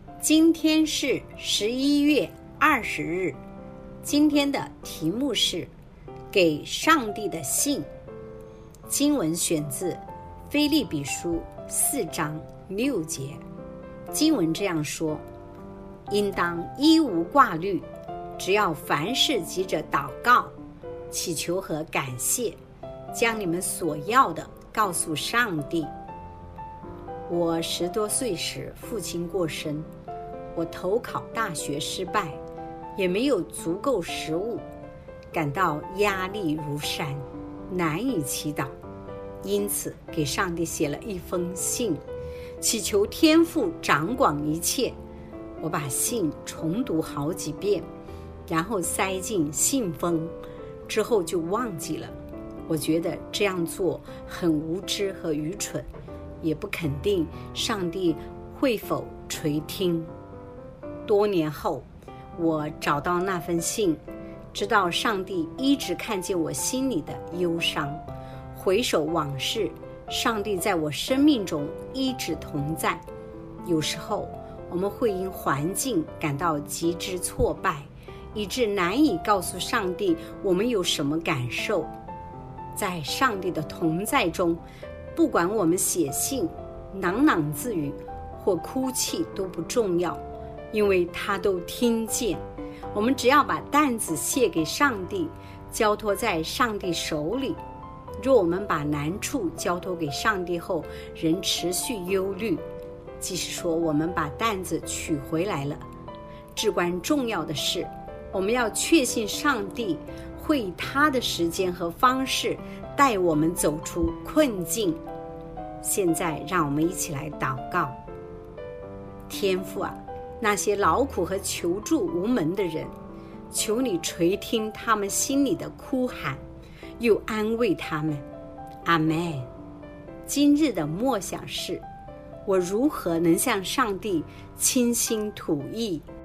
今天是11月20日，今天的题目是给上帝的信。经文选自腓立比书4章6节。经文这样说：应当一无挂虑，只要凡事急着祷告、祈求和感谢，将你们所要的告诉上帝。我10多岁时，父亲过身，我投考大学失败，也没有足够食物，感到压力如山，难以祈祷，因此给上帝写了一封信，祈求天父掌管一切。我把信重读好几遍，然后塞进信封，之后就忘记了。我觉得这样做很无知和愚蠢，也不肯定上帝会否垂听。多年后，我找到那份信，知道上帝一直看见我心里的忧伤。回首往事，上帝在我生命中一直同在。有时候我们会因环境感到极之挫败，以致难以告诉上帝我们有什么感受。在上帝的同在中，不管我们写信、喃喃自语或哭泣都不重要，因为他都听见。我们只要把担子卸给上帝，交托在上帝手里。若我们把难处交托给上帝后，仍持续忧虑，即是说我们把担子取回来了。至关重要的是，我们要确信上帝会以他的时间和方式带我们走出困境。现在让我们一起来祷告。天父啊，那些劳苦和求助无门的人，求你垂听他们心里的哭喊，又安慰他们。阿们。今日的默想是：我如何能向上帝倾心吐意？